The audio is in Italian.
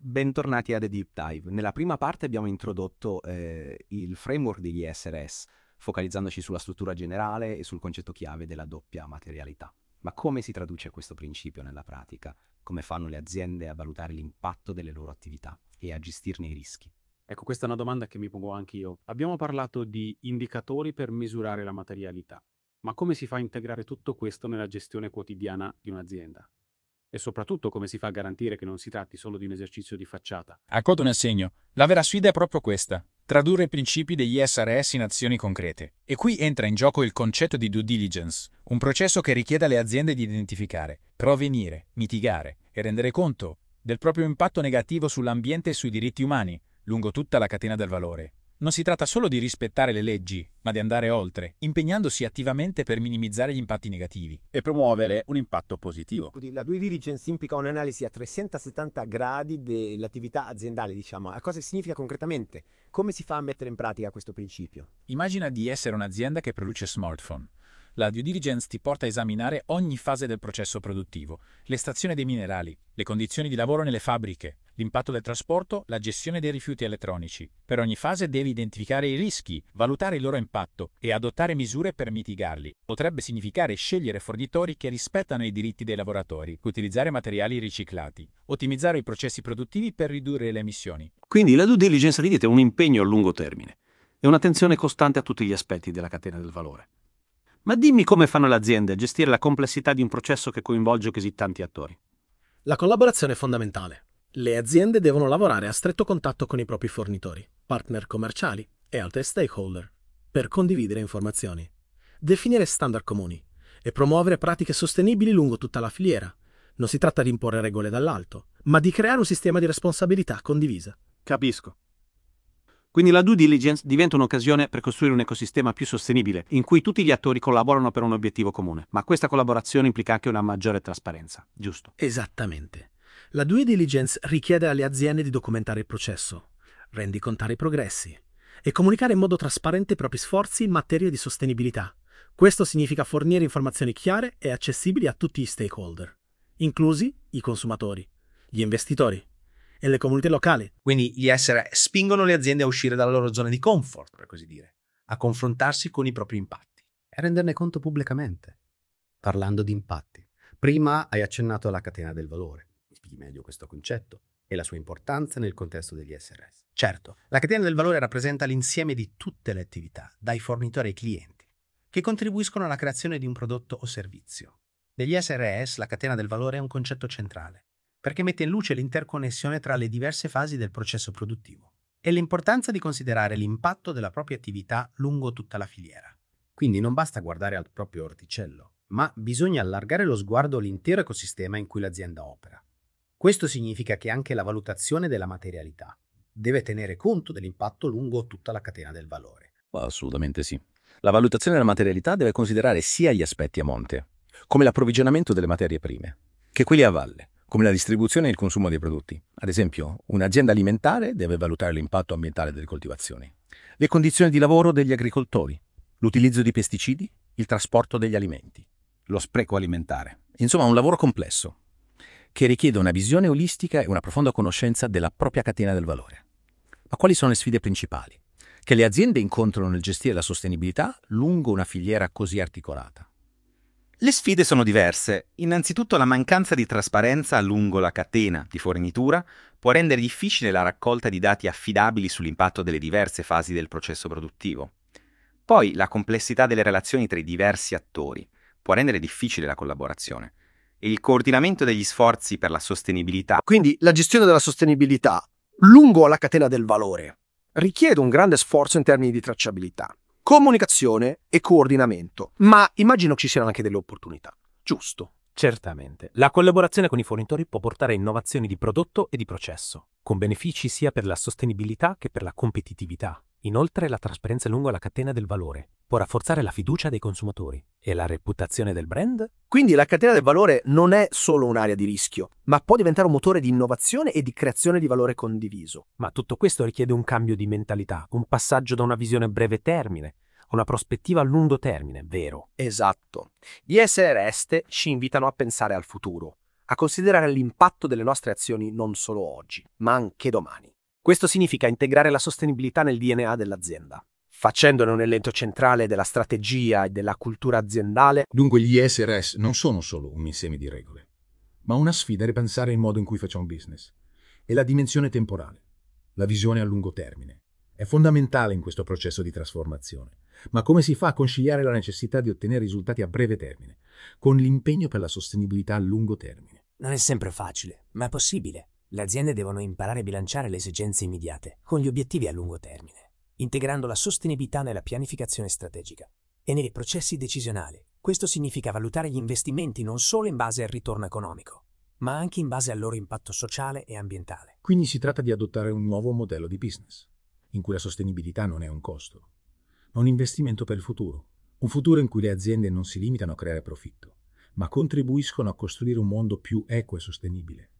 Bentornati a The Deep Dive. Nella prima parte abbiamo introdotto il framework degli SRS, focalizzandoci sulla struttura generale e sul concetto chiave della doppia materialità. Ma come si traduce questo principio nella pratica? Come fanno le aziende a valutare l'impatto delle loro attività e a gestirne i rischi? Ecco, questa è una domanda che mi pongo anche io. Abbiamo parlato di indicatori per misurare la materialità, ma come si fa a integrare tutto questo nella gestione quotidiana di un'azienda? E soprattutto come si fa a garantire che non si tratti solo di un esercizio di facciata? Accolto nel segno. La vera sfida è proprio questa: tradurre i principi degli SRS in azioni concrete. E qui entra in gioco il concetto di due diligence, un processo che richiede alle aziende di identificare, prevenire, mitigare e rendere conto del proprio impatto negativo sull'ambiente e sui diritti umani lungo tutta la catena del valore. Non si tratta solo di rispettare le leggi, ma di andare oltre, impegnandosi attivamente per minimizzare gli impatti negativi e promuovere un impatto positivo. La due diligence implica un'analisi a 370 gradi dell'attività aziendale, diciamo. A cosa significa concretamente? Come si fa a mettere in pratica questo principio? Immagina di essere un'azienda che produce smartphone. La due diligence ti porta a esaminare ogni fase del processo produttivo, l'estrazione dei minerali, le condizioni di lavoro nelle fabbriche, l'impatto del trasporto, la gestione dei rifiuti elettronici. Per ogni fase devi identificare i rischi, valutare il loro impatto e adottare misure per mitigarli. Potrebbe significare scegliere fornitori che rispettano i diritti dei lavoratori, utilizzare materiali riciclati, ottimizzare i processi produttivi per ridurre le emissioni. Quindi la due diligence è un impegno a lungo termine e un'attenzione costante a tutti gli aspetti della catena del valore. Ma dimmi come fanno le aziende a gestire la complessità di un processo che coinvolge così tanti attori. La collaborazione è fondamentale. Le aziende devono lavorare a stretto contatto con i propri fornitori, partner commerciali e altri stakeholder per condividere informazioni, definire standard comuni e promuovere pratiche sostenibili lungo tutta la filiera. Non si tratta di imporre regole dall'alto, ma di creare un sistema di responsabilità condivisa. Capisco. Quindi la due diligence diventa un'occasione per costruire un ecosistema più sostenibile, in cui tutti gli attori collaborano per un obiettivo comune. Ma questa collaborazione implica anche una maggiore trasparenza, giusto? Esattamente. La due diligence richiede alle aziende di documentare il processo, rendicontare i progressi e comunicare in modo trasparente i propri sforzi in materia di sostenibilità. Questo significa fornire informazioni chiare e accessibili a tutti gli stakeholder, inclusi i consumatori, gli investitori e le comunità locali. Quindi gli SRS spingono le aziende a uscire dalla loro zona di comfort, per così dire, a confrontarsi con i propri impatti e renderne conto pubblicamente. Parlando di impatti, prima hai accennato alla catena del valore. Mi spieghi meglio questo concetto e la sua importanza nel contesto degli SRS? Certo, la catena del valore rappresenta l'insieme di tutte le attività, dai fornitori ai clienti, che contribuiscono alla creazione di un prodotto o servizio. Negli SRS la catena del valore è un concetto centrale, perché mette in luce l'interconnessione tra le diverse fasi del processo produttivo e l'importanza di considerare l'impatto della propria attività lungo tutta la filiera. Quindi non basta guardare al proprio orticello, ma bisogna allargare lo sguardo all'intero ecosistema in cui l'azienda opera. Questo significa che anche la valutazione della materialità deve tenere conto dell'impatto lungo tutta la catena del valore. Assolutamente sì. La valutazione della materialità deve considerare sia gli aspetti a monte, come l'approvvigionamento delle materie prime, che quelli a valle, come la distribuzione e il consumo dei prodotti. Ad esempio, un'azienda alimentare deve valutare l'impatto ambientale delle coltivazioni, le condizioni di lavoro degli agricoltori, l'utilizzo di pesticidi, il trasporto degli alimenti, Lo spreco alimentare. insomma un lavoro complesso, che richiede una visione olistica e una profonda conoscenza della propria catena del valore. Ma quali sono le sfide principali che le aziende incontrano nel gestire la sostenibilità lungo una filiera così articolata? Le sfide sono diverse. Innanzitutto la mancanza di trasparenza lungo la catena di fornitura può rendere difficile la raccolta di dati affidabili sull'impatto delle diverse fasi del processo produttivo. Poi la complessità delle relazioni tra i diversi attori può rendere difficile la collaborazione e il coordinamento degli sforzi per la sostenibilità. Quindi la gestione della sostenibilità lungo la catena del valore richiede un grande sforzo in termini di tracciabilità, comunicazione e coordinamento, ma immagino ci siano anche delle opportunità, giusto? Certamente. La collaborazione con i fornitori può portare a innovazioni di prodotto e di processo, con benefici sia per la sostenibilità che per la competitività. Inoltre, la trasparenza lungo la catena del valore può rafforzare la fiducia dei consumatori e la reputazione del brand. Quindi la catena del valore non è solo un'area di rischio, ma può diventare un motore di innovazione e di creazione di valore condiviso. Ma tutto questo richiede un cambio di mentalità, un passaggio da una visione a breve termine a una prospettiva a lungo termine, vero? Esatto. Gli SRS ci invitano a pensare al futuro, a considerare l'impatto delle nostre azioni non solo oggi, ma anche domani. Questo significa integrare la sostenibilità nel DNA dell'azienda, facendone un elemento centrale della strategia e della cultura aziendale. Dunque gli ESRS non sono solo un insieme di regole, ma una sfida a ripensare il modo in cui facciamo business. E la dimensione temporale, la visione a lungo termine, è fondamentale in questo processo di trasformazione. Ma come si fa a conciliare la necessità di ottenere risultati a breve termine con l'impegno per la sostenibilità a lungo termine? Non è sempre facile, ma è possibile. Le aziende devono imparare a bilanciare le esigenze immediate con gli obiettivi a lungo termine, integrando la sostenibilità nella pianificazione strategica e nei processi decisionali. Questo significa valutare gli investimenti non solo in base al ritorno economico, ma anche in base al loro impatto sociale e ambientale. Quindi si tratta di adottare un nuovo modello di business, in cui la sostenibilità non è un costo, ma un investimento per il futuro. Un futuro in cui le aziende non si limitano a creare profitto, ma contribuiscono a costruire un mondo più equo e sostenibile.